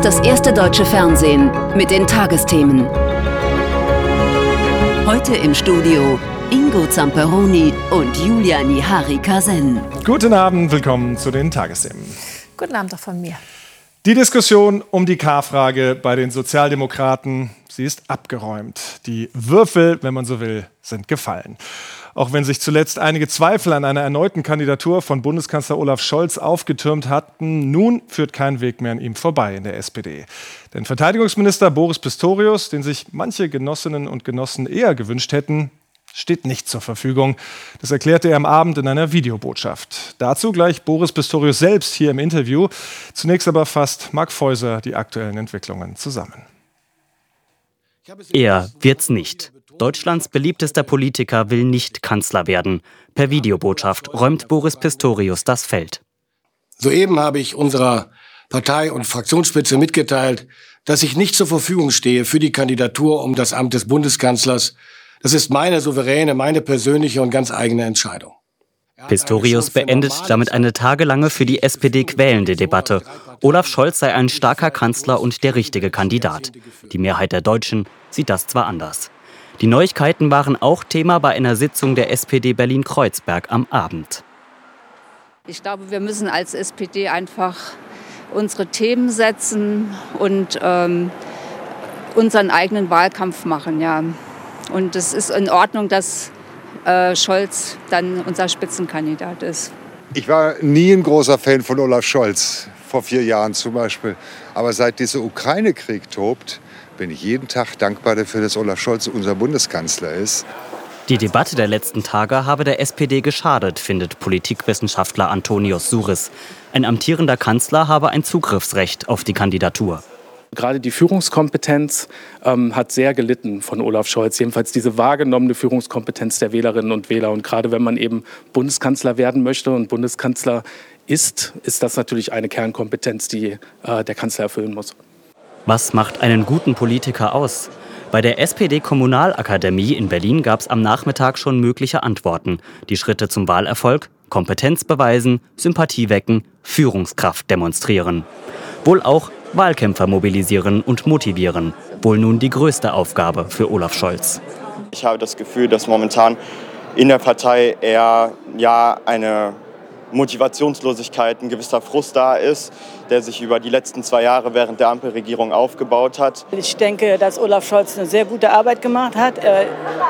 ist das erste deutsche Fernsehen mit den Tagesthemen. Heute im Studio Ingo Zamperoni und Julia Nihari-Kasen. Guten Abend, willkommen zu den Tagesthemen. Guten Abend auch von mir. Die Diskussion um die K-Frage bei den Sozialdemokraten, sie ist abgeräumt. Die Würfel, wenn man so will, sind gefallen. Auch wenn sich zuletzt einige Zweifel an einer erneuten Kandidatur von Bundeskanzler Olaf Scholz aufgetürmt hatten, nun führt kein Weg mehr an ihm vorbei in der SPD. Denn Verteidigungsminister Boris Pistorius, den sich manche Genossinnen und Genossen eher gewünscht hätten, steht nicht zur Verfügung. Das erklärte er am Abend in einer Videobotschaft. Dazu gleich Boris Pistorius selbst hier im Interview. Zunächst aber fasst Marc Feuser die aktuellen Entwicklungen zusammen. Er wird's nicht. Deutschlands beliebtester Politiker will nicht Kanzler werden. Per Videobotschaft räumt Boris Pistorius das Feld. Soeben habe ich unserer Partei- und Fraktionsspitze mitgeteilt, dass ich nicht zur Verfügung stehe für die Kandidatur um das Amt des Bundeskanzlers. Das ist meine souveräne, meine persönliche und ganz eigene Entscheidung. Pistorius beendet damit eine tagelange für die SPD quälende Debatte. Olaf Scholz sei ein starker Kanzler und der richtige Kandidat. Die Mehrheit der Deutschen sieht das zwar anders. Die Neuigkeiten waren auch Thema bei einer Sitzung der SPD Berlin-Kreuzberg am Abend. Ich glaube, wir müssen als SPD einfach unsere Themen setzen und unseren eigenen Wahlkampf machen. Ja. Und es ist in Ordnung, dass Scholz dann unser Spitzenkandidat ist. Ich war nie ein großer Fan von Olaf Scholz, vor 4 Jahren zum Beispiel. Aber seit dieser Ukraine-Krieg tobt, bin ich jeden Tag dankbar dafür, dass Olaf Scholz unser Bundeskanzler ist. Die Debatte der letzten Tage habe der SPD geschadet, findet Politikwissenschaftler Antonius Suris. Ein amtierender Kanzler habe ein Zugriffsrecht auf die Kandidatur. Gerade die Führungskompetenz hat sehr gelitten von Olaf Scholz, jedenfalls diese wahrgenommene Führungskompetenz der Wählerinnen und Wähler. Und gerade wenn man eben Bundeskanzler werden möchte und Bundeskanzler ist das natürlich eine Kernkompetenz, die der Kanzler erfüllen muss. Was macht einen guten Politiker aus? Bei der SPD-Kommunalakademie in Berlin gab es am Nachmittag schon mögliche Antworten. Die Schritte zum Wahlerfolg: Kompetenz beweisen, Sympathie wecken, Führungskraft demonstrieren. Wohl auch Wahlkämpfer mobilisieren und motivieren. Wohl nun die größte Aufgabe für Olaf Scholz. Ich habe das Gefühl, dass momentan in der Partei eher eine Motivationslosigkeit, ein gewisser Frust da ist, der sich über die letzten 2 Jahre während der Ampelregierung aufgebaut hat. Ich denke, dass Olaf Scholz eine sehr gute Arbeit gemacht hat. Er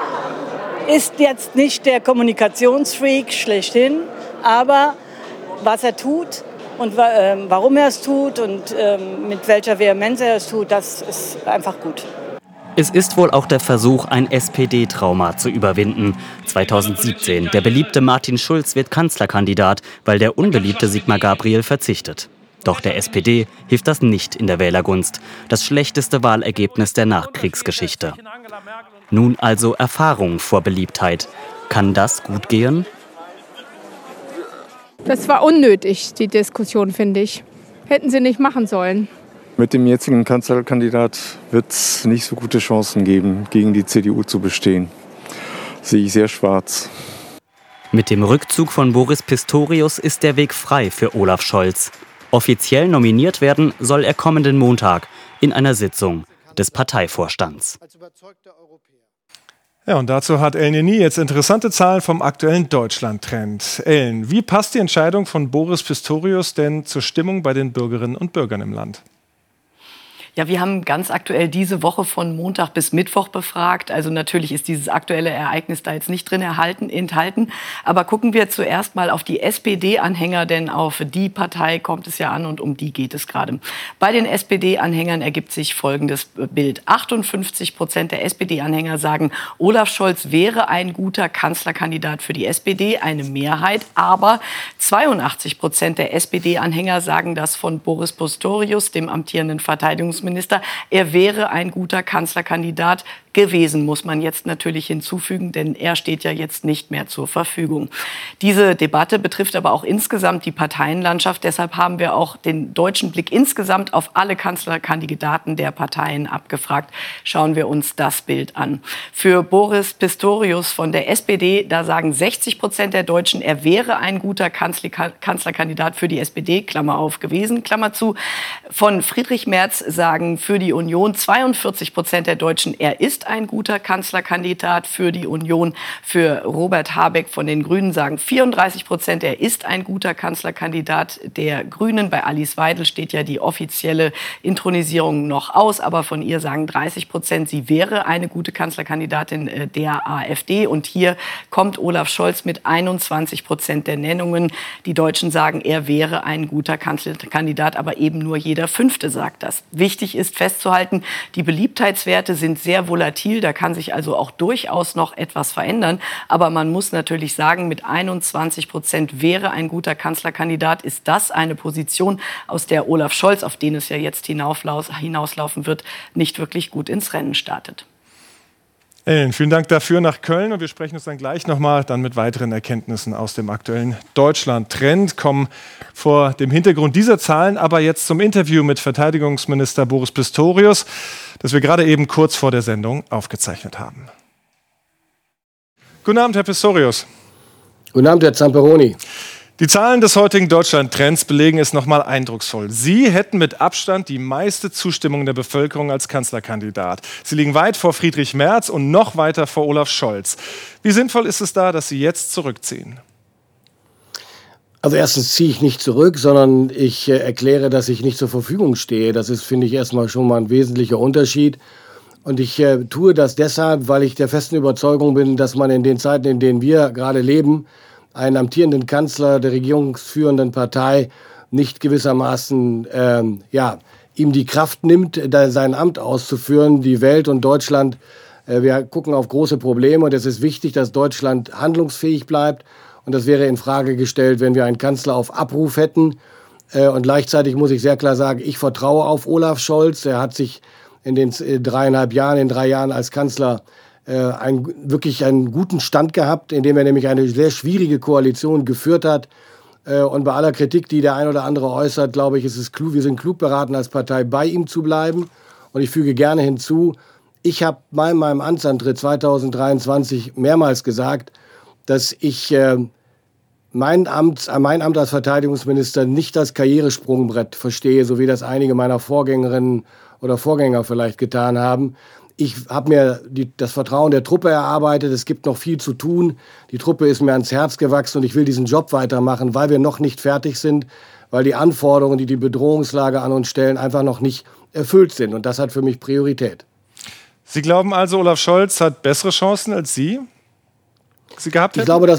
ist jetzt nicht der Kommunikationsfreak schlechthin, aber was er tut und warum er es tut und mit welcher Vehemenz er es tut, das ist einfach gut. Es ist wohl auch der Versuch, ein SPD-Trauma zu überwinden. 2017, der beliebte Martin Schulz wird Kanzlerkandidat, weil der unbeliebte Sigmar Gabriel verzichtet. Doch der SPD hilft das nicht in der Wählergunst. Das schlechteste Wahlergebnis der Nachkriegsgeschichte. Nun also Erfahrung vor Beliebtheit. Kann das gut gehen? Das war unnötig, die Diskussion, finde ich. Hätten sie nicht machen sollen. Mit dem jetzigen Kanzlerkandidat wird es nicht so gute Chancen geben, gegen die CDU zu bestehen. Sehe ich sehr schwarz. Mit dem Rückzug von Boris Pistorius ist der Weg frei für Olaf Scholz. Offiziell nominiert werden soll er kommenden Montag in einer Sitzung des Parteivorstands. Ja, und dazu hat Ellen Jenny jetzt interessante Zahlen vom aktuellen Deutschland-Trend. Ellen, wie passt die Entscheidung von Boris Pistorius denn zur Stimmung bei den Bürgerinnen und Bürgern im Land? Ja, wir haben ganz aktuell diese Woche von Montag bis Mittwoch befragt. Also natürlich ist dieses aktuelle Ereignis da jetzt nicht drin enthalten. Aber gucken wir zuerst mal auf die SPD-Anhänger, denn auf die Partei kommt es ja an und um die geht es gerade. Bei den SPD-Anhängern ergibt sich folgendes Bild. 58% der SPD-Anhänger sagen, Olaf Scholz wäre ein guter Kanzlerkandidat für die SPD, eine Mehrheit. Aber 82% der SPD-Anhänger sagen das von Boris Pistorius, dem amtierenden Verteidigungsminister, Verteidigungsminister. Er wäre ein guter Kanzlerkandidat gewesen, muss man jetzt natürlich hinzufügen, denn er steht ja jetzt nicht mehr zur Verfügung. Diese Debatte betrifft aber auch insgesamt die Parteienlandschaft. Deshalb haben wir auch den deutschen Blick insgesamt auf alle Kanzlerkandidaten der Parteien abgefragt. Schauen wir uns das Bild an. Für Boris Pistorius von der SPD, da sagen 60% der Deutschen, er wäre ein guter Kanzlerkandidat für die SPD, Klammer auf, gewesen, Klammer zu. Von Friedrich Merz sagen für die Union 42% der Deutschen, er ist ein guter Kanzlerkandidat für die Union. Für Robert Habeck von den Grünen sagen 34%, er ist ein guter Kanzlerkandidat der Grünen. Bei Alice Weidel steht ja die offizielle Inthronisierung noch aus, aber von ihr sagen 30%, sie wäre eine gute Kanzlerkandidatin der AfD. Und hier kommt Olaf Scholz mit 21% der Nennungen. Die Deutschen sagen, er wäre ein guter Kanzlerkandidat, aber eben nur jeder Fünfte sagt das. Wichtig ist festzuhalten, die Beliebtheitswerte sind sehr volatil. Da kann sich also auch durchaus noch etwas verändern. Aber man muss natürlich sagen, mit 21% wäre ein guter Kanzlerkandidat, ist das eine Position, aus der Olaf Scholz, auf den es ja jetzt hinauslaufen wird, nicht wirklich gut ins Rennen startet. Ellen, vielen Dank dafür nach Köln und wir sprechen uns dann gleich nochmal dann mit weiteren Erkenntnissen aus dem aktuellen Deutschland-Trend, kommen vor dem Hintergrund dieser Zahlen aber jetzt zum Interview mit Verteidigungsminister Boris Pistorius, das wir gerade eben kurz vor der Sendung aufgezeichnet haben. Guten Abend, Herr Pistorius. Guten Abend, Herr Zamperoni. Die Zahlen des heutigen Deutschland-Trends belegen es nochmal eindrucksvoll. Sie hätten mit Abstand die meiste Zustimmung der Bevölkerung als Kanzlerkandidat. Sie liegen weit vor Friedrich Merz und noch weiter vor Olaf Scholz. Wie sinnvoll ist es da, dass Sie jetzt zurückziehen? Also erstens ziehe ich nicht zurück, sondern ich erkläre, dass ich nicht zur Verfügung stehe. Das ist, finde ich, erstmal schon mal ein wesentlicher Unterschied. Und ich tue das deshalb, weil ich der festen Überzeugung bin, dass man in den Zeiten, in denen wir gerade leben, einen amtierenden Kanzler der regierungsführenden Partei nicht gewissermaßen ihm die Kraft nimmt, sein Amt auszuführen. Die Welt und Deutschland, wir gucken auf große Probleme und es ist wichtig, dass Deutschland handlungsfähig bleibt. Und das wäre in Frage gestellt, wenn wir einen Kanzler auf Abruf hätten. Und gleichzeitig muss ich sehr klar sagen, ich vertraue auf Olaf Scholz. Er hat sich in den 3 Jahren als Kanzler wirklich einen guten Stand gehabt, indem er nämlich eine sehr schwierige Koalition geführt hat. Und bei aller Kritik, die der ein oder andere äußert, glaube ich, ist es klug, wir sind klug beraten, als Partei bei ihm zu bleiben. Und ich füge gerne hinzu, ich habe bei meinem Amtsantritt 2023 mehrmals gesagt, dass ich mein Amt als Verteidigungsminister nicht als Karrieresprungbrett verstehe, so wie das einige meiner Vorgängerinnen oder Vorgänger vielleicht getan haben. Ich habe mir das Vertrauen der Truppe erarbeitet. Es gibt noch viel zu tun. Die Truppe ist mir ans Herz gewachsen und ich will diesen Job weitermachen, weil wir noch nicht fertig sind, weil die Anforderungen, die die Bedrohungslage an uns stellen, einfach noch nicht erfüllt sind. Und das hat für mich Priorität. Sie glauben also, Olaf Scholz hat bessere Chancen als Sie gehabt hätten?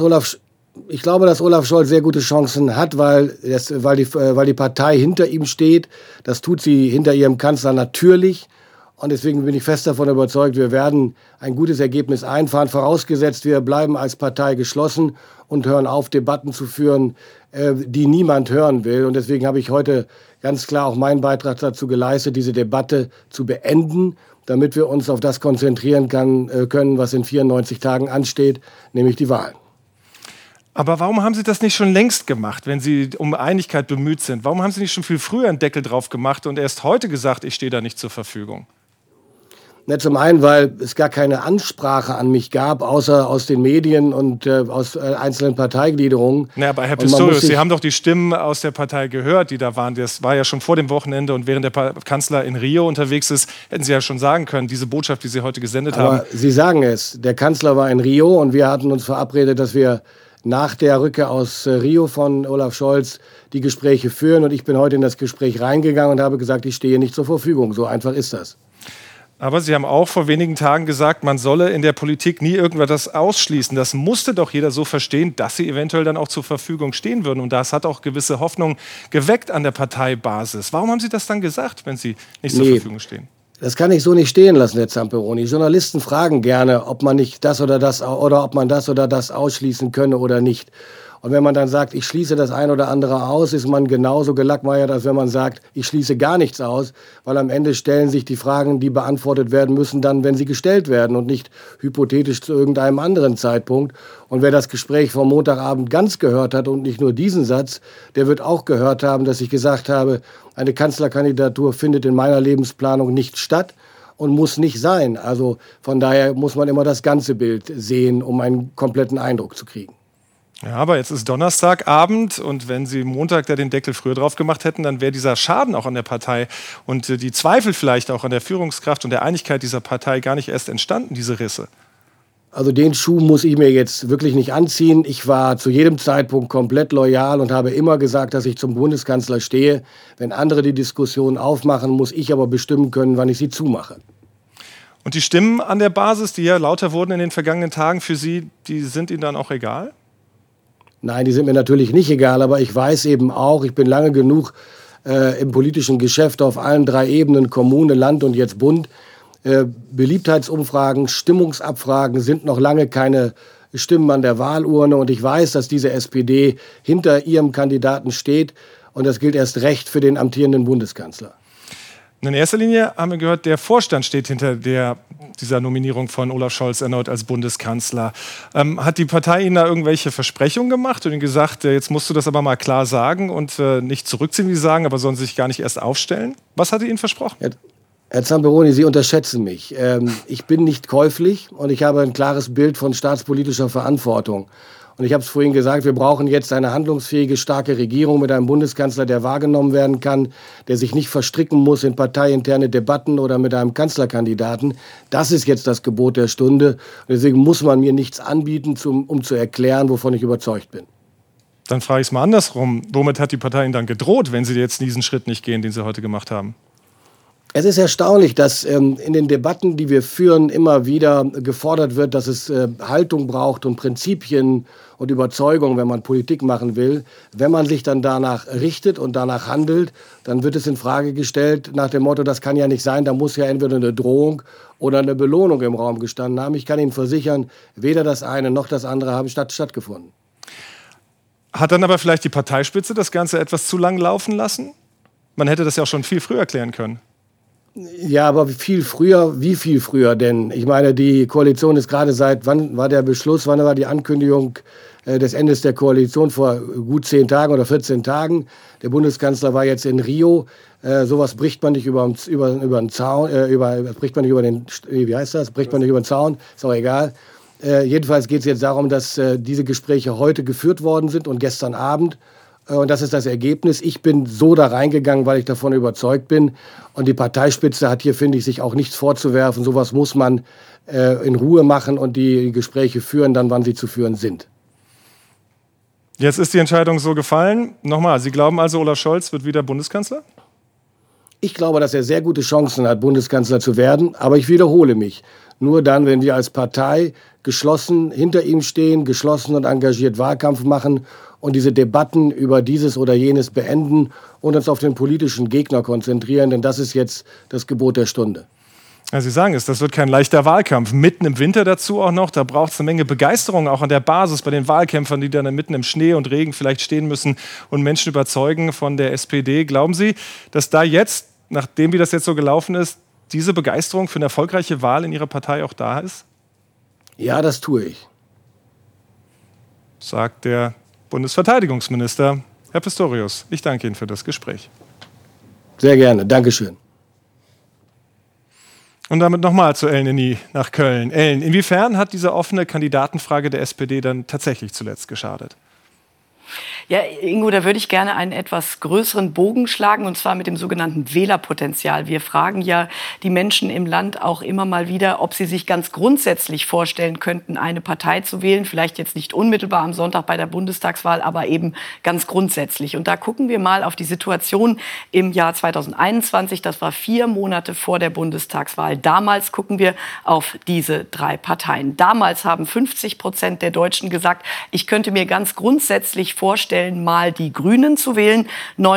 Ich glaube, dass Olaf Scholz sehr gute Chancen hat, weil die Partei hinter ihm steht. Das tut sie hinter ihrem Kanzler natürlich. Und deswegen bin ich fest davon überzeugt, wir werden ein gutes Ergebnis einfahren, vorausgesetzt, wir bleiben als Partei geschlossen und hören auf, Debatten zu führen, die niemand hören will. Und deswegen habe ich heute ganz klar auch meinen Beitrag dazu geleistet, diese Debatte zu beenden, damit wir uns auf das konzentrieren können, was in 94 Tagen ansteht, nämlich die Wahlen. Aber warum haben Sie das nicht schon längst gemacht, wenn Sie um Einigkeit bemüht sind? Warum haben Sie nicht schon viel früher einen Deckel drauf gemacht und erst heute gesagt, ich stehe da nicht zur Verfügung? Zum einen, weil es gar keine Ansprache an mich gab, außer aus den Medien und aus einzelnen Parteigliederungen. Na, aber Herr Pistorius, Sie haben doch die Stimmen aus der Partei gehört, die da waren. Das war ja schon vor dem Wochenende und während der Kanzler in Rio unterwegs ist, hätten Sie ja schon sagen können, diese Botschaft, die Sie heute gesendet haben. Aber Sie sagen es, der Kanzler war in Rio und wir hatten uns verabredet, dass wir nach der Rückkehr aus Rio von Olaf Scholz die Gespräche führen. Und ich bin heute in das Gespräch reingegangen und habe gesagt, ich stehe nicht zur Verfügung. So einfach ist das. Aber Sie haben auch vor wenigen Tagen gesagt, man solle in der Politik nie irgendwas ausschließen. Das musste doch jeder so verstehen, dass Sie eventuell dann auch zur Verfügung stehen würden. Und das hat auch gewisse Hoffnung geweckt an der Parteibasis. Warum haben Sie das dann gesagt, wenn Sie nicht zur Verfügung stehen? Das kann ich so nicht stehen lassen, Herr Zamperoni. Journalisten fragen gerne, ob man nicht das oder das oder ob man das oder das ausschließen könne oder nicht. Und wenn man dann sagt, ich schließe das ein oder andere aus, ist man genauso gelackmeiert, als wenn man sagt, ich schließe gar nichts aus, weil am Ende stellen sich die Fragen, die beantwortet werden müssen, dann, wenn sie gestellt werden und nicht hypothetisch zu irgendeinem anderen Zeitpunkt. Und wer das Gespräch vom Montagabend ganz gehört hat und nicht nur diesen Satz, der wird auch gehört haben, dass ich gesagt habe, eine Kanzlerkandidatur findet in meiner Lebensplanung nicht statt und muss nicht sein. Also von daher muss man immer das ganze Bild sehen, um einen kompletten Eindruck zu kriegen. Ja, aber jetzt ist Donnerstagabend und wenn Sie Montag da den Deckel früher drauf gemacht hätten, dann wäre dieser Schaden auch an der Partei und die Zweifel vielleicht auch an der Führungskraft und der Einigkeit dieser Partei gar nicht erst entstanden, diese Risse. Also den Schuh muss ich mir jetzt wirklich nicht anziehen. Ich war zu jedem Zeitpunkt komplett loyal und habe immer gesagt, dass ich zum Bundeskanzler stehe. Wenn andere die Diskussion aufmachen, muss ich aber bestimmen können, wann ich sie zumache. Und die Stimmen an der Basis, die ja lauter wurden in den vergangenen Tagen für Sie, die sind Ihnen dann auch egal? Nein, die sind mir natürlich nicht egal, aber ich weiß eben auch, ich bin lange genug im politischen Geschäft auf allen 3 Ebenen, Kommune, Land und jetzt Bund. Beliebtheitsumfragen, Stimmungsabfragen sind noch lange keine Stimmen an der Wahlurne. Und ich weiß, dass diese SPD hinter ihrem Kandidaten steht. Und das gilt erst recht für den amtierenden Bundeskanzler. In erster Linie haben wir gehört, der Vorstand steht hinter dieser Nominierung von Olaf Scholz erneut als Bundeskanzler. Hat die Partei Ihnen da irgendwelche Versprechungen gemacht und Ihnen gesagt, jetzt musst du das aber mal klar sagen und nicht zurückziehen, wie Sie sagen, aber sollen Sie sich gar nicht erst aufstellen? Was hat er Ihnen versprochen? Herr Zamperoni, Sie unterschätzen mich. Ich bin nicht käuflich und ich habe ein klares Bild von staatspolitischer Verantwortung. Und ich habe es vorhin gesagt, wir brauchen jetzt eine handlungsfähige, starke Regierung mit einem Bundeskanzler, der wahrgenommen werden kann, der sich nicht verstricken muss in parteiinterne Debatten oder mit einem Kanzlerkandidaten. Das ist jetzt das Gebot der Stunde. Und deswegen muss man mir nichts anbieten, um zu erklären, wovon ich überzeugt bin. Dann frage ich es mal andersrum. Womit hat die Partei Ihnen dann gedroht, wenn Sie jetzt diesen Schritt nicht gehen, den Sie heute gemacht haben? Es ist erstaunlich, dass in den Debatten, die wir führen, immer wieder gefordert wird, dass es Haltung braucht und Prinzipien und Überzeugung, wenn man Politik machen will. Wenn man sich dann danach richtet und danach handelt, dann wird es in Frage gestellt nach dem Motto, das kann ja nicht sein, da muss ja entweder eine Drohung oder eine Belohnung im Raum gestanden haben. Ich kann Ihnen versichern, weder das eine noch das andere haben stattgefunden. Hat dann aber vielleicht die Parteispitze das Ganze etwas zu lang laufen lassen? Man hätte das ja auch schon viel früher klären können. Ja, aber wie viel früher denn? Ich meine, die Koalition ist gerade wann war der Beschluss, wann war die Ankündigung des Endes der Koalition? Vor gut 10 Tagen oder 14 Tagen. Der Bundeskanzler war jetzt in Rio. Sowas bricht man nicht über den Zaun, bricht man nicht über den, wie heißt das? Bricht man nicht über den Zaun, ist auch egal. Jedenfalls geht es jetzt darum, dass diese Gespräche heute geführt worden sind und gestern Abend. Und das ist das Ergebnis. Ich bin so da reingegangen, weil ich davon überzeugt bin. Und die Parteispitze hat hier, finde ich, sich auch nichts vorzuwerfen. Sowas muss man in Ruhe machen und die Gespräche führen, dann, wann sie zu führen sind. Jetzt ist die Entscheidung so gefallen. Nochmal, Sie glauben also, Olaf Scholz wird wieder Bundeskanzler? Ich glaube, dass er sehr gute Chancen hat, Bundeskanzler zu werden. Aber ich wiederhole mich. Nur dann, wenn wir als Partei geschlossen hinter ihm stehen, geschlossen und engagiert Wahlkampf machen und diese Debatten über dieses oder jenes beenden und uns auf den politischen Gegner konzentrieren, denn das ist jetzt das Gebot der Stunde. Ja, Sie sagen es, das wird kein leichter Wahlkampf. Mitten im Winter dazu auch noch, da braucht es eine Menge Begeisterung auch an der Basis bei den Wahlkämpfern, die dann mitten im Schnee und Regen vielleicht stehen müssen und Menschen überzeugen von der SPD. Glauben Sie, dass da jetzt, nachdem wie das jetzt so gelaufen ist, diese Begeisterung für eine erfolgreiche Wahl in Ihrer Partei auch da ist? Ja, das tue ich. Sagt der Bundesverteidigungsminister. Herr Pistorius, ich danke Ihnen für das Gespräch. Sehr gerne, Dankeschön. Und damit nochmal zu Ellen Henny nach Köln. Ellen, inwiefern hat diese offene Kandidatenfrage der SPD dann tatsächlich zuletzt geschadet? Ja, Ingo, da würde ich gerne einen etwas größeren Bogen schlagen, und zwar mit dem sogenannten Wählerpotenzial. Wir fragen ja die Menschen im Land auch immer mal wieder, ob sie sich ganz grundsätzlich vorstellen könnten, eine Partei zu wählen. Vielleicht jetzt nicht unmittelbar am Sonntag bei der Bundestagswahl, aber eben ganz grundsätzlich. Und da gucken wir mal auf die Situation im Jahr 2021. Das war 4 Monate vor der Bundestagswahl. Damals gucken wir auf diese 3 Parteien. Damals haben 50% der Deutschen gesagt, ich könnte mir ganz grundsätzlich vorstellen, vorstellen, mal die Grünen zu wählen.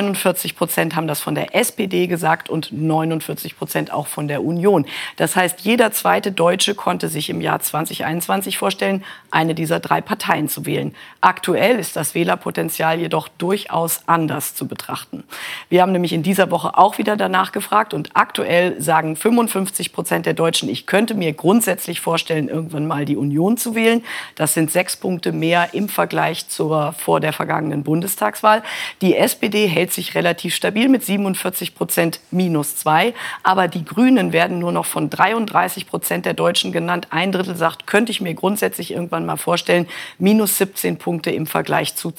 49% haben das von der SPD gesagt und 49% auch von der Union. Das heißt, jeder zweite Deutsche konnte sich im Jahr 2021 vorstellen, eine dieser 3 Parteien zu wählen. Aktuell ist das Wählerpotenzial jedoch durchaus anders zu betrachten. Wir haben nämlich in dieser Woche auch wieder danach gefragt und aktuell sagen 55% der Deutschen, ich könnte mir grundsätzlich vorstellen, irgendwann mal die Union zu wählen. Das sind 6 Punkte mehr im Vergleich zur vor der vergangenen Bundestagswahl. Die SPD hält sich relativ stabil mit 47% -2. Aber die Grünen werden nur noch von 33% der Deutschen genannt. Ein Drittel sagt, könnte ich mir grundsätzlich irgendwann mal vorstellen, -17 Punkte im Vergleich zu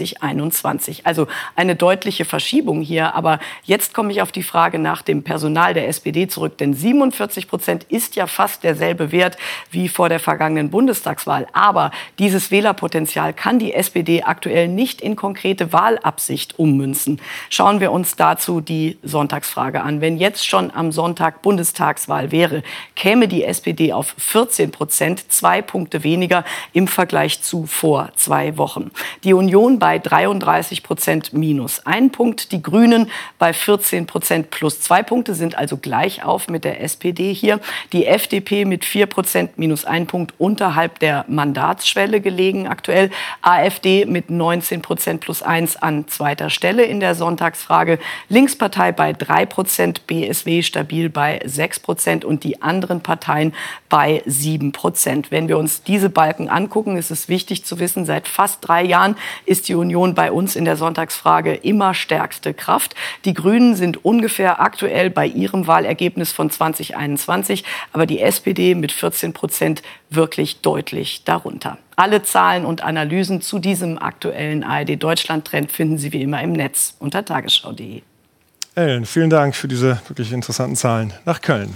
2021. Also eine deutliche Verschiebung hier. Aber jetzt komme ich auf die Frage nach dem Personal der SPD zurück. Denn 47% ist ja fast derselbe Wert wie vor der vergangenen Bundestagswahl. Aber dieses Wählerpotenzial kann die SPD aktuell nicht in konkrete Wahlabsicht ummünzen. Schauen wir uns dazu die Sonntagsfrage an. Wenn jetzt schon am Sonntag Bundestagswahl wäre, käme die SPD auf 14%, 2 Punkte weniger im Vergleich zu vor 2 Wochen. Die Union bei 33% -1 Punkt, die Grünen bei 14% +2 Punkte, sind also gleich auf mit der SPD hier. Die FDP mit 4% -1 Punkt unterhalb der Mandatsschwelle gelegen aktuell. AfD mit 19% +1 an zweiter Stelle in der Sonntagsfrage. Linkspartei bei 3%, BSW stabil bei 6% und die anderen Parteien bei 7%. Wenn wir uns diese Balken angucken, ist es wichtig zu wissen, seit fast 3 Jahren ist die Union bei uns in der Sonntagsfrage immer stärkste Kraft. Die Grünen sind ungefähr aktuell bei ihrem Wahlergebnis von 2021, aber die SPD mit 14% wirklich deutlich darunter. Alle Zahlen und Analysen zu diesem aktuellen ARD-Deutschland-Trend finden Sie wie immer im Netz unter tagesschau.de. Ellen, vielen Dank für diese wirklich interessanten Zahlen nach Köln.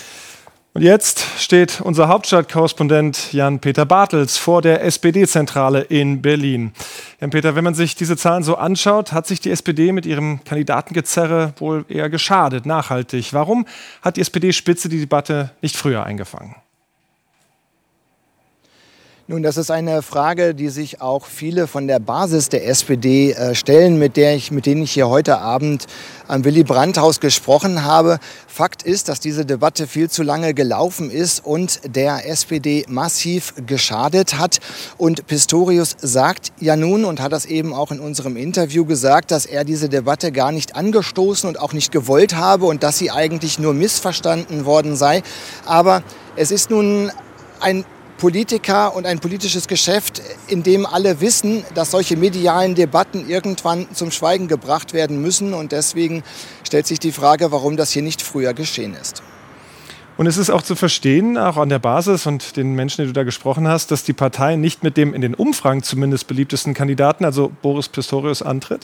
Und jetzt steht unser Hauptstadtkorrespondent Jan-Peter Bartels vor der SPD-Zentrale in Berlin. Jan-Peter, wenn man sich diese Zahlen so anschaut, hat sich die SPD mit ihrem Kandidatengezerre wohl eher geschadet, nachhaltig. Warum hat die SPD-Spitze die Debatte nicht früher eingefangen? Nun, das ist eine Frage, die sich auch viele von der Basis der SPD stellen, mit denen ich hier heute Abend am Willy-Brandt-Haus gesprochen habe. Fakt ist, dass diese Debatte viel zu lange gelaufen ist und der SPD massiv geschadet hat. Und Pistorius sagt ja nun und hat das eben auch in unserem Interview gesagt, dass er diese Debatte gar nicht angestoßen und auch nicht gewollt habe und dass sie eigentlich nur missverstanden worden sei. Aber es ist nun ein Politiker und ein politisches Geschäft, in dem alle wissen, dass solche medialen Debatten irgendwann zum Schweigen gebracht werden müssen. Und deswegen stellt sich die Frage, warum das hier nicht früher geschehen ist. Und es ist auch zu verstehen, auch an der Basis und den Menschen, die du da gesprochen hast, dass die Partei nicht mit dem in den Umfragen zumindest beliebtesten Kandidaten, also Boris Pistorius, antritt?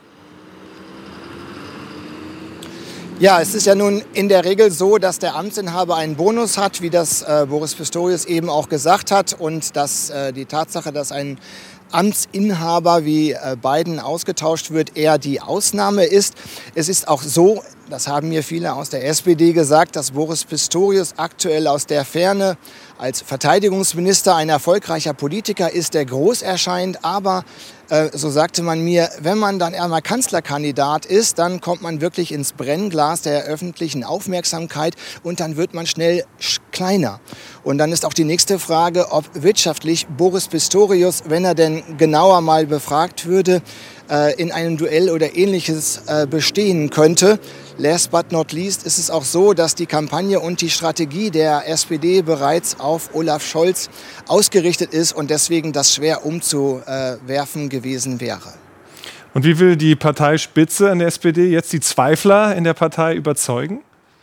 Ja, es ist ja nun in der Regel so, dass der Amtsinhaber einen Bonus hat, wie das Boris Pistorius eben auch gesagt hat. Und dass die Tatsache, dass ein Amtsinhaber wie Biden ausgetauscht wird, eher die Ausnahme ist. Es ist auch so, das haben mir viele aus der SPD gesagt, dass Boris Pistorius aktuell aus der Ferne als Verteidigungsminister ein erfolgreicher Politiker ist, der groß erscheint. Aber so sagte man mir, wenn man dann einmal Kanzlerkandidat ist, dann kommt man wirklich ins Brennglas der öffentlichen Aufmerksamkeit und dann wird man schnell kleiner. Und dann ist auch die nächste Frage, ob wirtschaftlich Boris Pistorius, wenn er denn genauer mal befragt würde, in einem Duell oder Ähnliches bestehen könnte. Last but not least ist es auch so, dass die Kampagne und die Strategie der SPD bereits auf Olaf Scholz ausgerichtet ist und deswegen das schwer umzuwerfen gewesen wäre. Und wie will die Parteispitze an der SPD jetzt die Zweifler in der Partei überzeugen?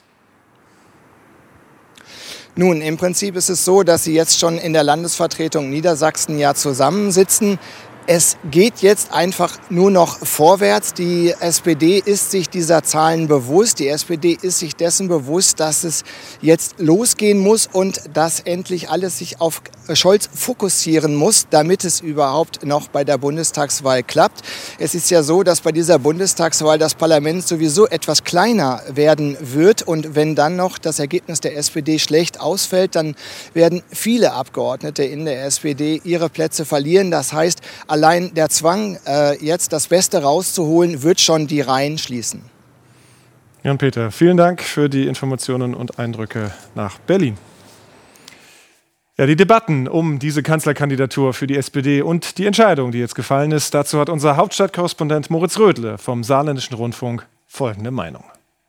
Nun, im Prinzip ist es so, dass sie jetzt schon in der Landesvertretung Niedersachsen ja zusammensitzen. Es geht jetzt einfach nur noch vorwärts. Die SPD ist sich dieser Zahlen bewusst. Die SPD ist sich dessen bewusst, dass es jetzt losgehen muss und dass endlich alles sich auf Scholz fokussieren muss, damit es überhaupt noch bei der Bundestagswahl klappt. Es ist ja so, dass bei dieser Bundestagswahl das Parlament sowieso etwas kleiner werden wird. Und wenn dann noch das Ergebnis der SPD schlecht ausfällt, dann werden viele Abgeordnete in der SPD ihre Plätze verlieren. Das heißt, allein der Zwang, jetzt das Beste rauszuholen, wird schon die Reihen schließen. Jan-Peter, vielen Dank für die Informationen und Eindrücke nach Berlin. Ja, die Debatten um diese Kanzlerkandidatur für die SPD und die Entscheidung, die jetzt gefallen ist, dazu hat unser Hauptstadtkorrespondent Moritz Rödle vom Saarländischen Rundfunk folgende Meinung.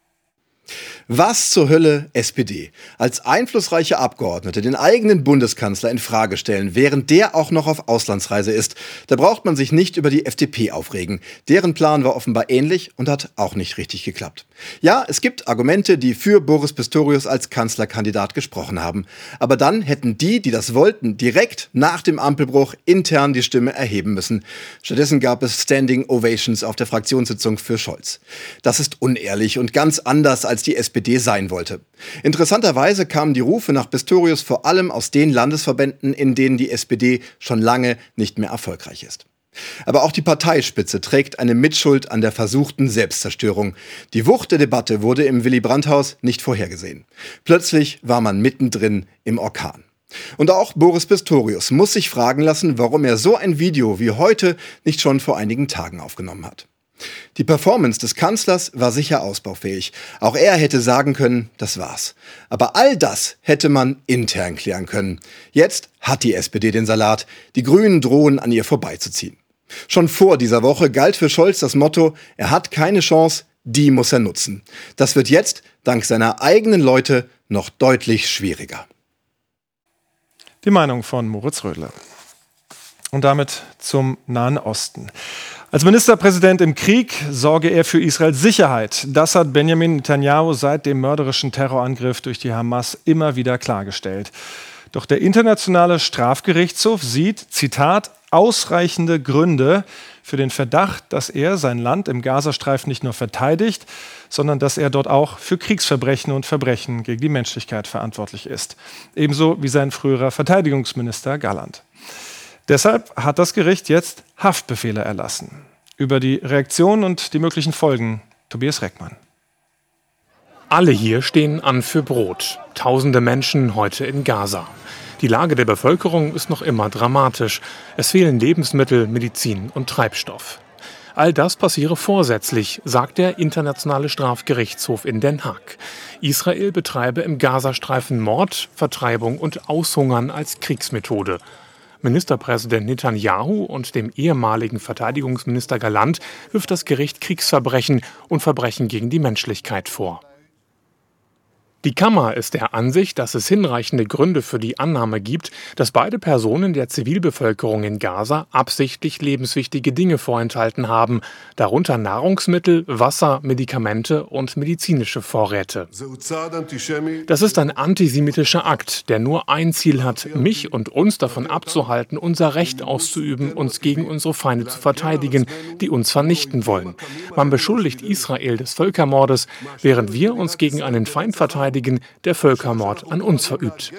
Was zur Hölle SPD? Als einflussreiche Abgeordnete den eigenen Bundeskanzler in Frage stellen, während der auch noch auf Auslandsreise ist. Da braucht man sich nicht über die FDP aufregen. Deren Plan war offenbar ähnlich und hat auch nicht richtig geklappt. Ja, es gibt Argumente, die für Boris Pistorius als Kanzlerkandidat gesprochen haben. Aber dann hätten die das wollten, direkt nach dem Ampelbruch intern die Stimme erheben müssen. Stattdessen gab es Standing Ovations auf der Fraktionssitzung für Scholz. Das ist unehrlich und ganz anders, als die SPD sein wollte. Interessanterweise kamen die Rufe nach Pistorius vor allem aus den Landesverbänden, in denen die SPD schon lange nicht mehr erfolgreich ist. Aber auch die Parteispitze trägt eine Mitschuld an der versuchten Selbstzerstörung. Die Wucht der Debatte wurde im Willy-Brandt-Haus nicht vorhergesehen. Plötzlich war man mittendrin im Orkan. Und auch Boris Pistorius muss sich fragen lassen, warum er so ein Video wie heute nicht schon vor einigen Tagen aufgenommen hat. Die Performance des Kanzlers war sicher ausbaufähig. Auch er hätte sagen können, das war's. Aber all das hätte man intern klären können. Jetzt hat die SPD den Salat. Die Grünen drohen, an ihr vorbeizuziehen. Schon vor dieser Woche galt für Scholz das Motto, er hat keine Chance, die muss er nutzen. Das wird jetzt, dank seiner eigenen Leute, noch deutlich schwieriger. Die Meinung von Moritz Rödle. Und damit zum Nahen Osten. Als Ministerpräsident im Krieg sorge er für Israels Sicherheit. Das hat Benjamin Netanyahu seit dem mörderischen Terrorangriff durch die Hamas immer wieder klargestellt. Doch der Internationale Strafgerichtshof sieht, Zitat, ausreichende Gründe für den Verdacht, dass er sein Land im Gazastreifen nicht nur verteidigt, sondern dass er dort auch für Kriegsverbrechen und Verbrechen gegen die Menschlichkeit verantwortlich ist. Ebenso wie sein früherer Verteidigungsminister Galland. Deshalb hat das Gericht jetzt Haftbefehle erlassen. Über die Reaktion und die möglichen Folgen Tobias Reckmann. Alle hier stehen an für Brot. Tausende Menschen heute in Gaza. Die Lage der Bevölkerung ist noch immer dramatisch. Es fehlen Lebensmittel, Medizin und Treibstoff. All das passiere vorsätzlich, sagt der Internationale Strafgerichtshof in Den Haag. Israel betreibe im Gazastreifen Mord, Vertreibung und Aushungern als Kriegsmethode. Ministerpräsident Netanyahu und dem ehemaligen Verteidigungsminister Galland wirft das Gericht Kriegsverbrechen und Verbrechen gegen die Menschlichkeit vor. Die Kammer ist der Ansicht, dass es hinreichende Gründe für die Annahme gibt, dass beide Personen der Zivilbevölkerung in Gaza absichtlich lebenswichtige Dinge vorenthalten haben, darunter Nahrungsmittel, Wasser, Medikamente und medizinische Vorräte. Das ist ein antisemitischer Akt, der nur ein Ziel hat, mich und uns davon abzuhalten, unser Recht auszuüben, uns gegen unsere Feinde zu verteidigen, die uns vernichten wollen. Man beschuldigt Israel des Völkermordes, während wir uns gegen einen Feind verteidigen, der Völkermord an uns verübt.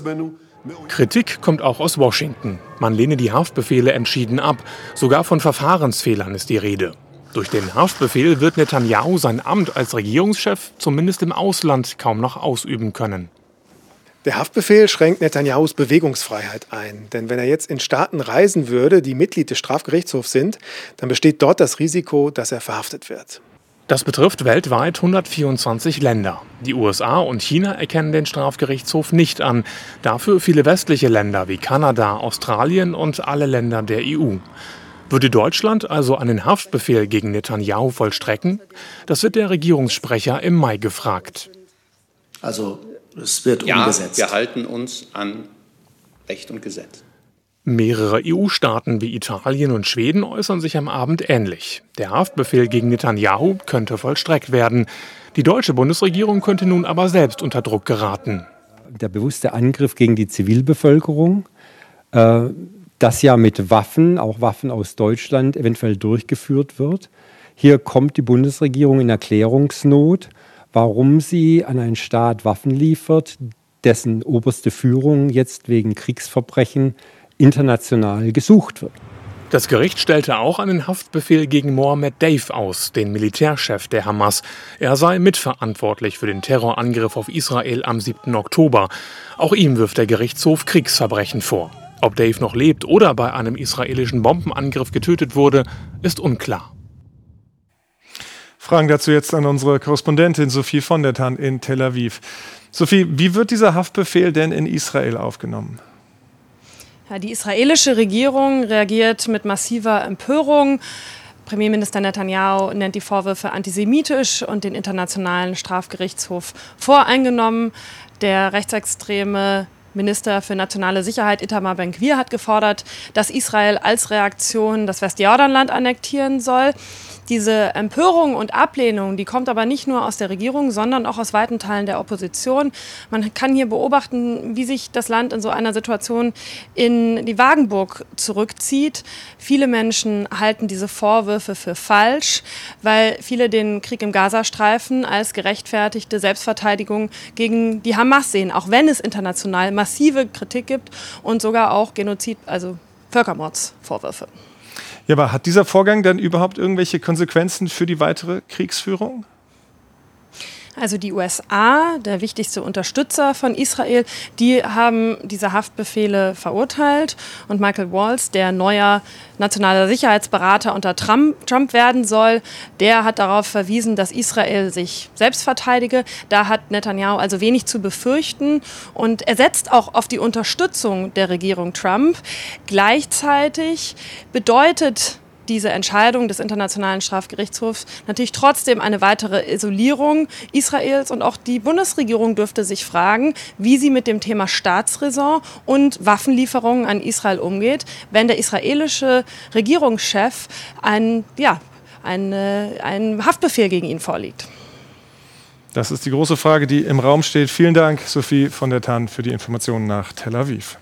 Kritik kommt auch aus Washington. Man lehne die Haftbefehle entschieden ab. Sogar von Verfahrensfehlern ist die Rede. Durch den Haftbefehl wird Netanyahu sein Amt als Regierungschef zumindest im Ausland kaum noch ausüben können. Der Haftbefehl schränkt Netanyahus Bewegungsfreiheit ein. Denn wenn er jetzt in Staaten reisen würde, die Mitglied des Strafgerichtshofs sind, dann besteht dort das Risiko, dass er verhaftet wird. Das betrifft weltweit 124 Länder. Die USA und China erkennen den Strafgerichtshof nicht an. Dafür viele westliche Länder wie Kanada, Australien und alle Länder der EU. Würde Deutschland also einen Haftbefehl gegen Netanyahu vollstrecken? Das wird der Regierungssprecher im Mai gefragt. Also es wird umgesetzt. Ja, wir halten uns an Recht und Gesetz. Mehrere EU-Staaten wie Italien und Schweden äußern sich am Abend ähnlich. Der Haftbefehl gegen Netanyahu könnte vollstreckt werden. Die deutsche Bundesregierung könnte nun aber selbst unter Druck geraten. Der bewusste Angriff gegen die Zivilbevölkerung, das ja mit Waffen, auch Waffen aus Deutschland, eventuell durchgeführt wird. Hier kommt die Bundesregierung in Erklärungsnot, warum sie an einen Staat Waffen liefert, dessen oberste Führung jetzt wegen Kriegsverbrechen international gesucht wird. Das Gericht stellte auch einen Haftbefehl gegen Mohammed Deif aus, den Militärchef der Hamas. Er sei mitverantwortlich für den Terrorangriff auf Israel am 7. Oktober. Auch ihm wirft der Gerichtshof Kriegsverbrechen vor. Ob Deif noch lebt oder bei einem israelischen Bombenangriff getötet wurde, ist unklar. Fragen dazu jetzt an unsere Korrespondentin Sophie von der Tann in Tel Aviv. Sophie, wie wird dieser Haftbefehl denn in Israel aufgenommen? Ja, die israelische Regierung reagiert mit massiver Empörung. Premierminister Netanyahu nennt die Vorwürfe antisemitisch und den Internationalen Strafgerichtshof voreingenommen. Der rechtsextreme Minister für nationale Sicherheit Itamar Ben-Gvir hat gefordert, dass Israel als Reaktion das Westjordanland annektieren soll. Diese Empörung und Ablehnung, die kommt aber nicht nur aus der Regierung, sondern auch aus weiten Teilen der Opposition. Man kann hier beobachten, wie sich das Land in so einer Situation in die Wagenburg zurückzieht. Viele Menschen halten diese Vorwürfe für falsch, weil viele den Krieg im Gazastreifen als gerechtfertigte Selbstverteidigung gegen die Hamas sehen, auch wenn es international massive Kritik gibt und sogar auch Genozid, also Völkermordsvorwürfe. Ja, aber hat dieser Vorgang dann überhaupt irgendwelche Konsequenzen für die weitere Kriegsführung? Also die USA, der wichtigste Unterstützer von Israel, die haben diese Haftbefehle verurteilt. Und Michael Waltz, der neuer nationaler Sicherheitsberater unter Trump werden soll, der hat darauf verwiesen, dass Israel sich selbst verteidige. Da hat Netanyahu also wenig zu befürchten. Und er setzt auch auf die Unterstützung der Regierung Trump. Gleichzeitig bedeutet diese Entscheidung des Internationalen Strafgerichtshofs natürlich trotzdem eine weitere Isolierung Israels. Und auch die Bundesregierung dürfte sich fragen, wie sie mit dem Thema Staatsräson und Waffenlieferungen an Israel umgeht, wenn der israelische Regierungschef einen Haftbefehl gegen ihn vorliegt. Das ist die große Frage, die im Raum steht. Vielen Dank, Sophie von der Tann, für die Informationen nach Tel Aviv.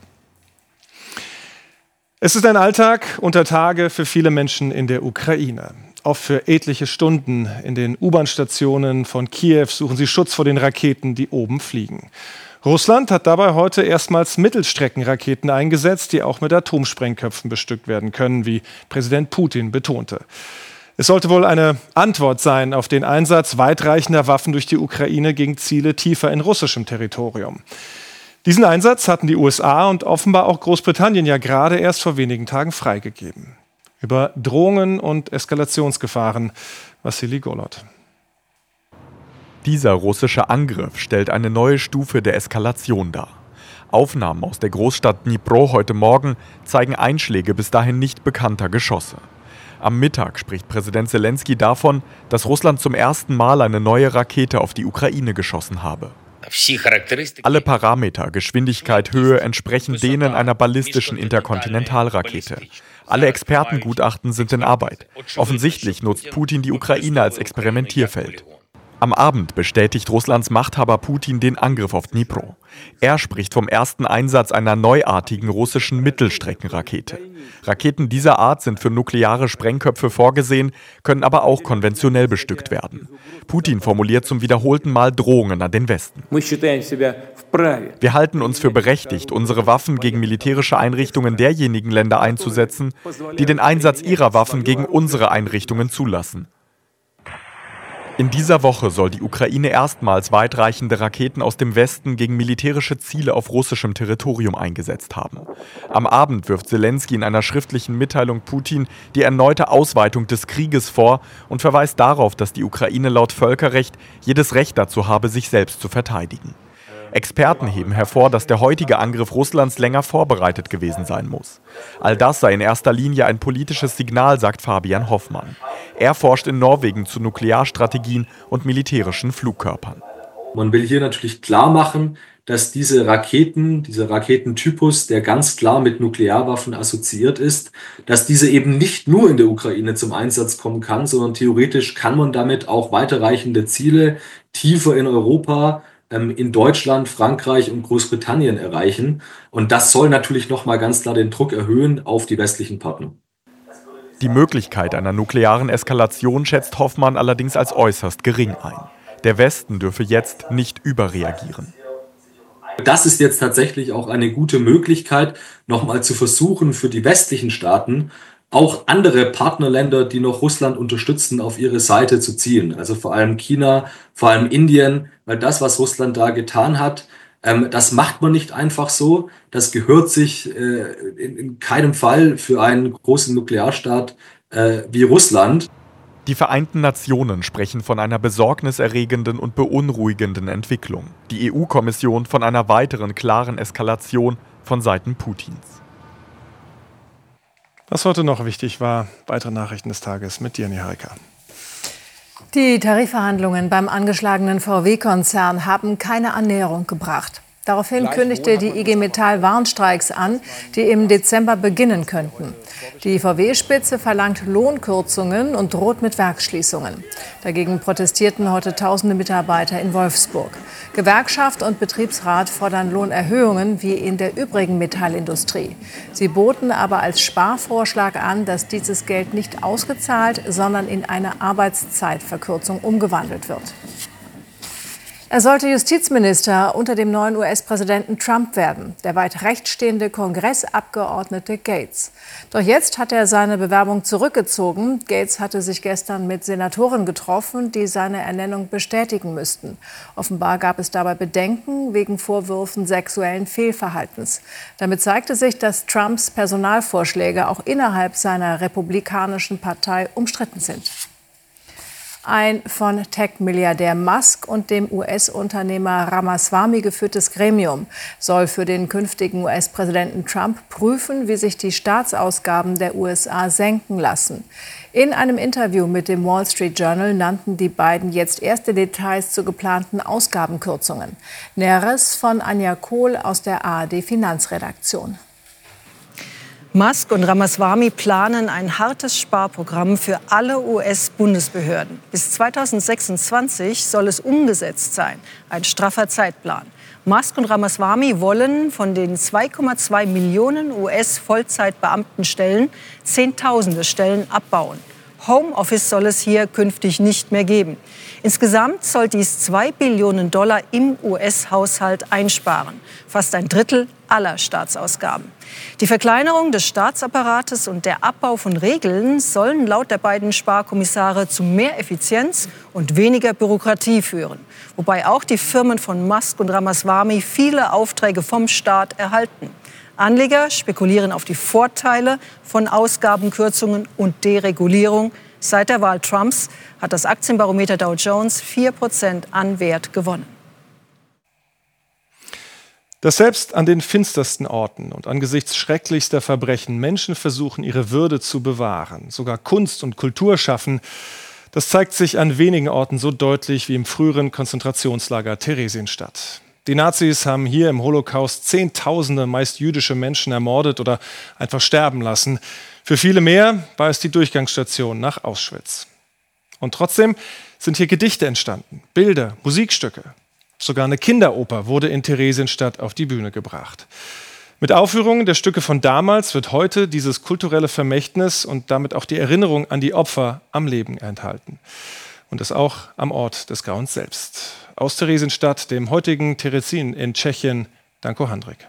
Es ist ein Alltag unter Tage für viele Menschen in der Ukraine. Oft für etliche Stunden in den U-Bahn-Stationen von Kiew suchen sie Schutz vor den Raketen, die oben fliegen. Russland hat dabei heute erstmals Mittelstreckenraketen eingesetzt, die auch mit Atomsprengköpfen bestückt werden können, wie Präsident Putin betonte. Es sollte wohl eine Antwort sein auf den Einsatz weitreichender Waffen durch die Ukraine gegen Ziele tiefer in russischem Territorium. Diesen Einsatz hatten die USA und offenbar auch Großbritannien ja gerade erst vor wenigen Tagen freigegeben. Über Drohungen und Eskalationsgefahren, Wassili Golod. Dieser russische Angriff stellt eine neue Stufe der Eskalation dar. Aufnahmen aus der Großstadt Dnipro heute Morgen zeigen Einschläge bis dahin nicht bekannter Geschosse. Am Mittag spricht Präsident Selenskyj davon, dass Russland zum ersten Mal eine neue Rakete auf die Ukraine geschossen habe. Alle Parameter, Geschwindigkeit, Höhe entsprechen denen einer ballistischen Interkontinentalrakete. Alle Expertengutachten sind in Arbeit. Offensichtlich nutzt Putin die Ukraine als Experimentierfeld. Am Abend bestätigt Russlands Machthaber Putin den Angriff auf Dnipro. Er spricht vom ersten Einsatz einer neuartigen russischen Mittelstreckenrakete. Raketen dieser Art sind für nukleare Sprengköpfe vorgesehen, können aber auch konventionell bestückt werden. Putin formuliert zum wiederholten Mal Drohungen an den Westen. Wir halten uns für berechtigt, unsere Waffen gegen militärische Einrichtungen derjenigen Länder einzusetzen, die den Einsatz ihrer Waffen gegen unsere Einrichtungen zulassen. In dieser Woche soll die Ukraine erstmals weitreichende Raketen aus dem Westen gegen militärische Ziele auf russischem Territorium eingesetzt haben. Am Abend wirft Selenskyj in einer schriftlichen Mitteilung Putin die erneute Ausweitung des Krieges vor und verweist darauf, dass die Ukraine laut Völkerrecht jedes Recht dazu habe, sich selbst zu verteidigen. Experten heben hervor, dass der heutige Angriff Russlands länger vorbereitet gewesen sein muss. All das sei in erster Linie ein politisches Signal, sagt Fabian Hoffmann. Er forscht in Norwegen zu Nuklearstrategien und militärischen Flugkörpern. Man will hier natürlich klar machen, dass dieser Raketentypus, der ganz klar mit Nuklearwaffen assoziiert ist, dass diese eben nicht nur in der Ukraine zum Einsatz kommen kann, sondern theoretisch kann man damit auch weiterreichende Ziele tiefer in Europa, in Deutschland, Frankreich und Großbritannien erreichen. Und das soll natürlich nochmal ganz klar den Druck erhöhen auf die westlichen Partner. Die Möglichkeit einer nuklearen Eskalation schätzt Hoffmann allerdings als äußerst gering ein. Der Westen dürfe jetzt nicht überreagieren. Das ist jetzt tatsächlich auch eine gute Möglichkeit, nochmal zu versuchen, für die westlichen Staaten auch andere Partnerländer, die noch Russland unterstützen, auf ihre Seite zu ziehen. Also vor allem China, vor allem Indien, weil das, was Russland da getan hat, das macht man nicht einfach so. Das gehört sich in keinem Fall für einen großen Nuklearstaat wie Russland. Die Vereinten Nationen sprechen von einer besorgniserregenden und beunruhigenden Entwicklung. Die EU-Kommission von einer weiteren klaren Eskalation von Seiten Putins. Was heute noch wichtig war, weitere Nachrichten des Tages mit dir, Niharika. Die Tarifverhandlungen beim angeschlagenen VW-Konzern haben keine Annäherung gebracht. Daraufhin kündigte die IG Metall Warnstreiks an, die im Dezember beginnen könnten. Die VW-Spitze verlangt Lohnkürzungen und droht mit Werksschließungen. Dagegen protestierten heute tausende Mitarbeiter in Wolfsburg. Gewerkschaft und Betriebsrat fordern Lohnerhöhungen wie in der übrigen Metallindustrie. Sie boten aber als Sparvorschlag an, dass dieses Geld nicht ausgezahlt, sondern in eine Arbeitszeitverkürzung umgewandelt wird. Er sollte Justizminister unter dem neuen US-Präsidenten Trump werden, der weit rechts stehende Kongressabgeordnete Gaetz. Doch jetzt hat er seine Bewerbung zurückgezogen. Gaetz hatte sich gestern mit Senatoren getroffen, die seine Ernennung bestätigen müssten. Offenbar gab es dabei Bedenken wegen Vorwürfen sexuellen Fehlverhaltens. Damit zeigte sich, dass Trumps Personalvorschläge auch innerhalb seiner republikanischen Partei umstritten sind. Ein von Tech-Milliardär Musk und dem US-Unternehmer Ramaswamy geführtes Gremium soll für den künftigen US-Präsidenten Trump prüfen, wie sich die Staatsausgaben der USA senken lassen. In einem Interview mit dem Wall Street Journal nannten die beiden jetzt erste Details zu geplanten Ausgabenkürzungen. Näheres von Anja Kohl aus der ARD-Finanzredaktion. Musk und Ramaswamy planen ein hartes Sparprogramm für alle US-Bundesbehörden. Bis 2026 soll es umgesetzt sein, ein straffer Zeitplan. Musk und Ramaswamy wollen von den 2,2 Millionen US-Vollzeitbeamtenstellen Zehntausende Stellen abbauen. Homeoffice soll es hier künftig nicht mehr geben. Insgesamt soll dies $2 Billionen im US-Haushalt einsparen, fast ein Drittel aller Staatsausgaben. Die Verkleinerung des Staatsapparates und der Abbau von Regeln sollen laut der beiden Sparkommissare zu mehr Effizienz und weniger Bürokratie führen. Wobei auch die Firmen von Musk und Ramaswamy viele Aufträge vom Staat erhalten. Anleger spekulieren auf die Vorteile von Ausgabenkürzungen und Deregulierung. Seit der Wahl Trumps hat das Aktienbarometer Dow Jones 4% an Wert gewonnen. Dass selbst an den finstersten Orten und angesichts schrecklichster Verbrechen Menschen versuchen, ihre Würde zu bewahren, sogar Kunst und Kultur schaffen, das zeigt sich an wenigen Orten so deutlich wie im früheren Konzentrationslager Theresienstadt. Die Nazis haben hier im Holocaust Zehntausende, meist jüdische Menschen ermordet oder einfach sterben lassen. Für viele mehr war es die Durchgangsstation nach Auschwitz. Und trotzdem sind hier Gedichte entstanden, Bilder, Musikstücke. Sogar eine Kinderoper wurde in Theresienstadt auf die Bühne gebracht. Mit Aufführungen der Stücke von damals wird heute dieses kulturelle Vermächtnis und damit auch die Erinnerung an die Opfer am Leben enthalten. Und das auch am Ort des Grauens selbst. Aus Theresienstadt, dem heutigen Terezin in Tschechien, Danko Handrik.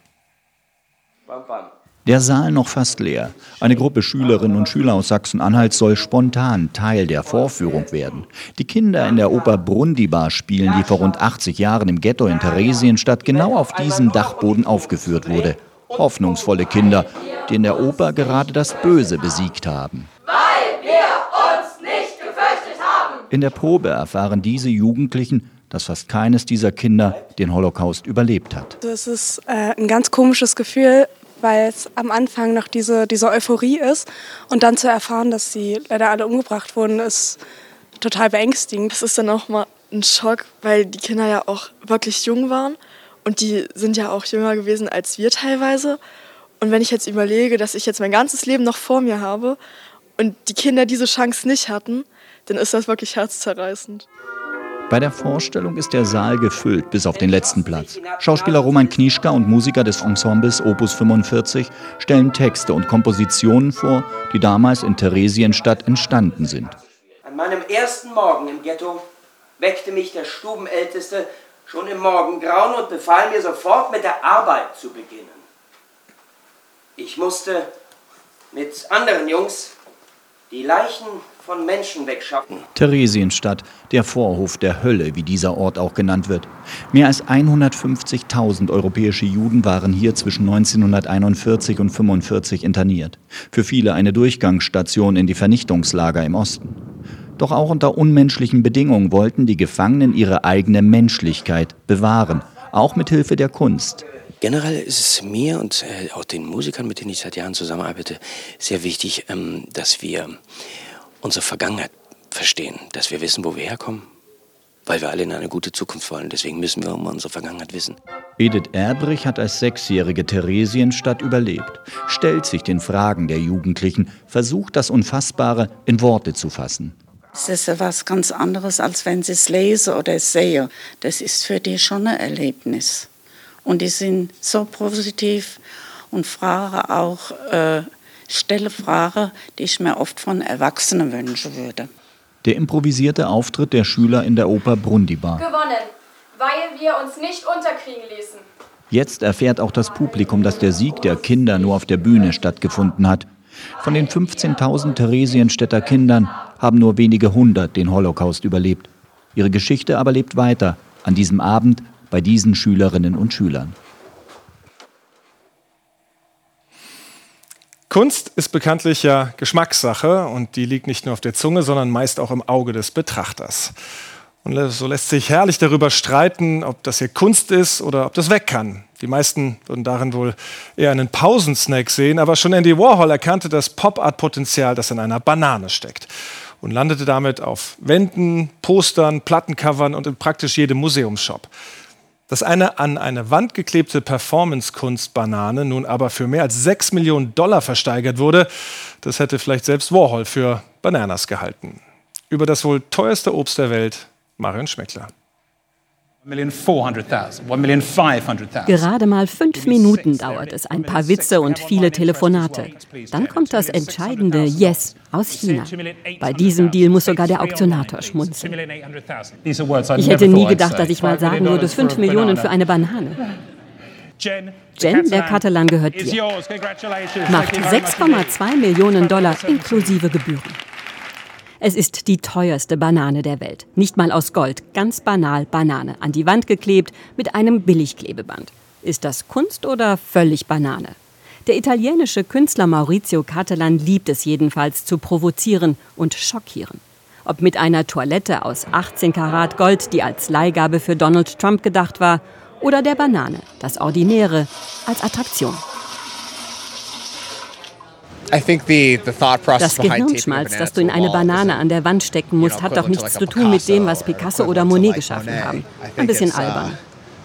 Der Saal noch fast leer. Eine Gruppe Schülerinnen und Schüler aus Sachsen-Anhalt soll spontan Teil der Vorführung werden. Die Kinder in der Oper Brundibar spielen, die vor rund 80 Jahren im Ghetto in Theresienstadt genau auf diesem Dachboden aufgeführt wurde. Hoffnungsvolle Kinder, die in der Oper gerade das Böse besiegt haben. Weil wir uns nicht gefürchtet haben. In der Probe erfahren diese Jugendlichen, dass fast keines dieser Kinder den Holocaust überlebt hat. Das ist ein ganz komisches Gefühl, weil es am Anfang noch diese Euphorie ist und dann zu erfahren, dass sie leider alle umgebracht wurden, ist total beängstigend. Das ist dann auch mal ein Schock, weil die Kinder ja auch wirklich jung waren und die sind ja auch jünger gewesen als wir teilweise. Und wenn ich jetzt überlege, dass ich jetzt mein ganzes Leben noch vor mir habe und die Kinder diese Chance nicht hatten, dann ist das wirklich herzzerreißend. Bei der Vorstellung ist der Saal gefüllt bis auf den letzten Platz. Schauspieler Roman Knischka und Musiker des Ensembles Opus 45 stellen Texte und Kompositionen vor, die damals in Theresienstadt entstanden sind. An meinem ersten Morgen im Ghetto weckte mich der Stubenälteste schon im Morgengrauen und befahl mir sofort mit der Arbeit zu beginnen. Ich musste mit anderen Jungs die Leichen von Menschen wegschaffen. Theresienstadt, der Vorhof der Hölle, wie dieser Ort auch genannt wird. Mehr als 150.000 europäische Juden waren hier zwischen 1941 und 1945 interniert. Für viele eine Durchgangsstation in die Vernichtungslager im Osten. Doch auch unter unmenschlichen Bedingungen wollten die Gefangenen ihre eigene Menschlichkeit bewahren, auch mit Hilfe der Kunst. Generell ist es mir und auch den Musikern, mit denen ich seit Jahren zusammenarbeite, sehr wichtig, dass wir unsere Vergangenheit verstehen, dass wir wissen, wo wir herkommen, weil wir alle in eine gute Zukunft wollen. Deswegen müssen wir um unsere Vergangenheit wissen. Edith Erbrich hat als 6-jährige Theresienstadt überlebt, stellt sich den Fragen der Jugendlichen, versucht das Unfassbare in Worte zu fassen. Es ist etwas ganz anderes, als wenn sie es lesen oder es sehen. Das ist für die schon ein Erlebnis. Und die sind so positiv und fragen auch, stelle Fragen, die ich mir oft von Erwachsenen wünschen würde. Der improvisierte Auftritt der Schüler in der Oper Brundibar. Gewonnen, weil wir uns nicht unterkriegen ließen. Jetzt erfährt auch das Publikum, dass der Sieg der Kinder nur auf der Bühne stattgefunden hat. Von den 15.000 Theresienstädter Kindern haben nur wenige 100 den Holocaust überlebt. Ihre Geschichte aber lebt weiter an diesem Abend bei diesen Schülerinnen und Schülern. Kunst ist bekanntlich ja Geschmackssache und die liegt nicht nur auf der Zunge, sondern meist auch im Auge des Betrachters. Und so lässt sich herrlich darüber streiten, ob das hier Kunst ist oder ob das weg kann. Die meisten würden darin wohl eher einen Pausensnack sehen, aber schon Andy Warhol erkannte das Pop-Art-Potenzial, das in einer Banane steckt. Und landete damit auf Wänden, Postern, Plattencovern und in praktisch jedem Museumsshop. Dass eine an eine Wand geklebte Performance-Kunst-Banane nun aber für mehr als $6 Millionen versteigert wurde, das hätte vielleicht selbst Warhol für Bananas gehalten. Über das wohl teuerste Obst der Welt, Marion Schmeckler. Gerade mal 5 Minuten dauert es, ein paar Witze und viele Telefonate. Dann kommt das entscheidende Yes aus China. Bei diesem Deal muss sogar der Auktionator schmunzeln. Ich hätte nie gedacht, dass ich mal sagen würde, 5 Millionen für eine Banane. Jen, der Catalan gehört dir. Macht $6,2 Millionen inklusive Gebühren. Es ist die teuerste Banane der Welt. Nicht mal aus Gold, ganz banal Banane. An die Wand geklebt mit einem Billigklebeband. Ist das Kunst oder völlig Banane? Der italienische Künstler Maurizio Cattelan liebt es jedenfalls zu provozieren und schockieren. Ob mit einer Toilette aus 18 Karat Gold, die als Leihgabe für Donald Trump gedacht war, oder der Banane, das Ordinäre, als Attraktion. Das Gehirnschmalz, das du in eine Banane an der Wand stecken musst, hat doch nichts zu tun mit dem, was Picasso oder Monet geschaffen haben. Ein bisschen albern.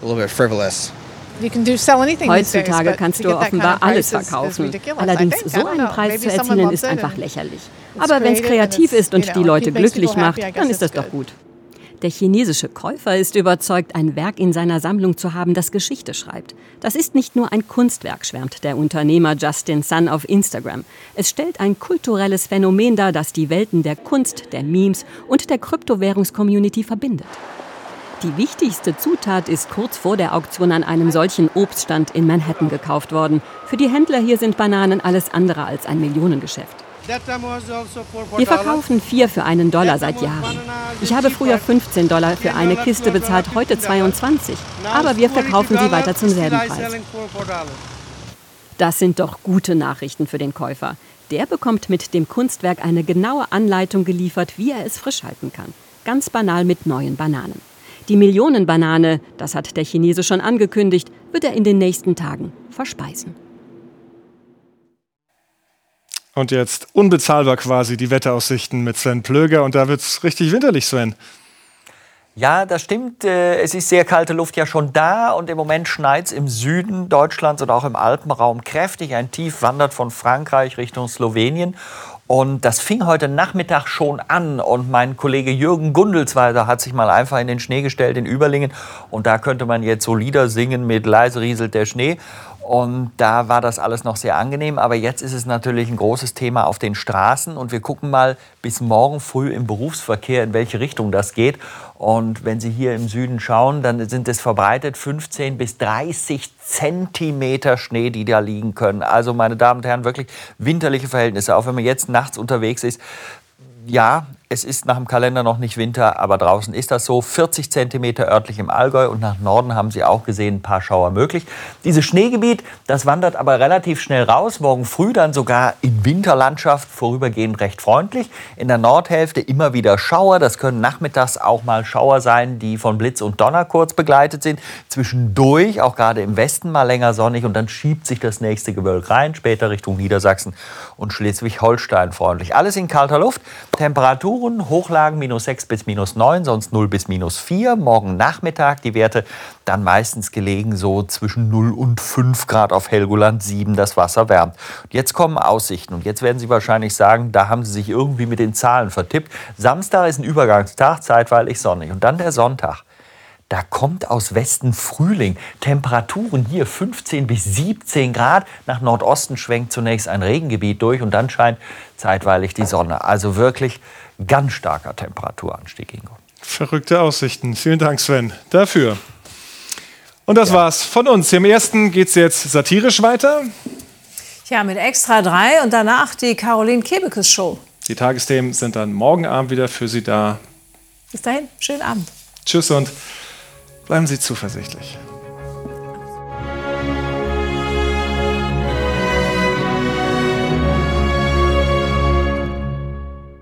Heutzutage kannst du offenbar alles verkaufen. Allerdings so einen Preis zu erzielen, ist einfach lächerlich. Aber wenn es kreativ ist und die Leute glücklich macht, dann ist das doch gut. Der chinesische Käufer ist überzeugt, ein Werk in seiner Sammlung zu haben, das Geschichte schreibt. Das ist nicht nur ein Kunstwerk, schwärmt der Unternehmer Justin Sun auf Instagram. Es stellt ein kulturelles Phänomen dar, das die Welten der Kunst, der Memes und der Kryptowährungscommunity verbindet. Die wichtigste Zutat ist kurz vor der Auktion an einem solchen Obststand in Manhattan gekauft worden. Für die Händler hier sind Bananen alles andere als ein Millionengeschäft. Wir verkaufen 4 für $1 seit Jahren. Ich habe früher $15 für eine Kiste bezahlt, heute 22. Aber wir verkaufen sie weiter zum selben Preis. Das sind doch gute Nachrichten für den Käufer. Der bekommt mit dem Kunstwerk eine genaue Anleitung geliefert, wie er es frisch halten kann. Ganz banal mit neuen Bananen. Die Millionenbanane, das hat der Chinese schon angekündigt, wird er in den nächsten Tagen verspeisen. Und jetzt unbezahlbar quasi die Wetteraussichten mit Sven Plöger. Und da wird es richtig winterlich, Sven. Ja, das stimmt. Es ist sehr kalte Luft ja schon da. Und im Moment schneit es im Süden Deutschlands und auch im Alpenraum kräftig. Ein Tief wandert von Frankreich Richtung Slowenien. Und das fing heute Nachmittag schon an. Und mein Kollege Jürgen Gundelsweiser hat sich mal einfach in den Schnee gestellt in Überlingen. Und da könnte man jetzt solider singen mit Leise rieselt der Schnee. Und da war das alles noch sehr angenehm. Aber jetzt ist es natürlich ein großes Thema auf den Straßen. Und wir gucken mal bis morgen früh im Berufsverkehr, in welche Richtung das geht. Und wenn Sie hier im Süden schauen, dann sind es verbreitet 15 bis 30 Zentimeter Schnee, die da liegen können. Also, meine Damen und Herren, wirklich winterliche Verhältnisse. Auch wenn man jetzt nachts unterwegs ist. Ja, es ist nach dem Kalender noch nicht Winter, aber draußen ist das so. 40 Zentimeter örtlich im Allgäu und nach Norden haben Sie auch gesehen, ein paar Schauer möglich. Dieses Schneegebiet, das wandert aber relativ schnell raus. Morgen früh dann sogar in Winterlandschaft vorübergehend recht freundlich. In der Nordhälfte immer wieder Schauer. Das können nachmittags auch mal Schauer sein, die von Blitz und Donner kurz begleitet sind. Zwischendurch, auch gerade im Westen, mal länger sonnig. Und dann schiebt sich das nächste Gewölk rein, später Richtung Niedersachsen und Schleswig-Holstein freundlich. Alles in kalter Luft. Temperaturen, Hochlagen -6 bis -9, sonst 0 bis -4. Morgen Nachmittag die Werte dann meistens gelegen so zwischen 0 und 5 Grad auf Helgoland, 7 das Wasser wärmt. Und jetzt kommen Aussichten und jetzt werden Sie wahrscheinlich sagen, da haben Sie sich irgendwie mit den Zahlen vertippt. Samstag ist ein Übergangstag, zeitweilig sonnig und dann der Sonntag. Da kommt aus Westen Frühling. Temperaturen hier 15 bis 17 Grad. Nach Nordosten schwenkt zunächst ein Regengebiet durch und dann scheint zeitweilig die Sonne. Also wirklich ganz starker Temperaturanstieg, Ingo. Verrückte Aussichten. Vielen Dank, Sven, dafür. Und das war's von uns. Hier im Ersten geht's jetzt satirisch weiter. Ja, mit Extra 3 und danach die Caroline Kebekes Show. Die Tagesthemen sind dann morgen Abend wieder für Sie da. Bis dahin, schönen Abend. Tschüss und bleiben Sie zuversichtlich.